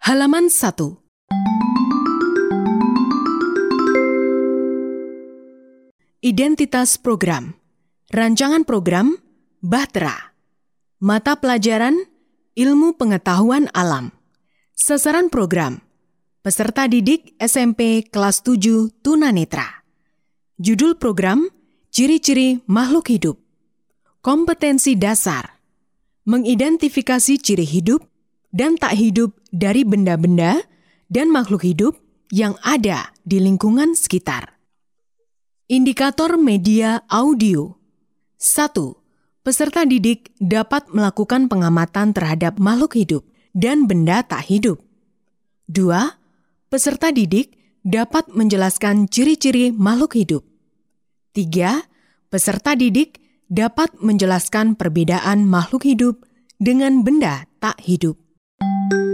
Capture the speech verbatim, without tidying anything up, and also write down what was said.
Halaman satu. Identitas program. Rancangan program Bahtera. Mata pelajaran Ilmu Pengetahuan Alam. Sasaran program peserta didik S M P kelas tujuh Tunanetra. Judul program Ciri-ciri makhluk hidup. Kompetensi dasar. Mengidentifikasi ciri hidup dan tak hidup dari benda-benda dan makhluk hidup yang ada di lingkungan sekitar. Indikator media audio. satu. Peserta didik dapat melakukan pengamatan terhadap makhluk hidup dan benda tak hidup. dua. Peserta didik dapat menjelaskan ciri-ciri makhluk hidup. tiga. Peserta didik dapat menjelaskan perbedaan makhluk hidup dengan benda tak hidup.